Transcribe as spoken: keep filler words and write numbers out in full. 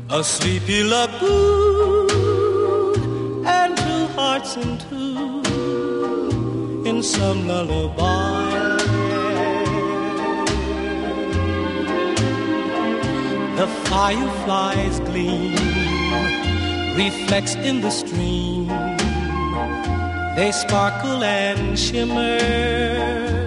A sleepy lagoon and two hearts in two in some lullaby. The fireflies gleam, reflects in the stream. They sparkle and shimmer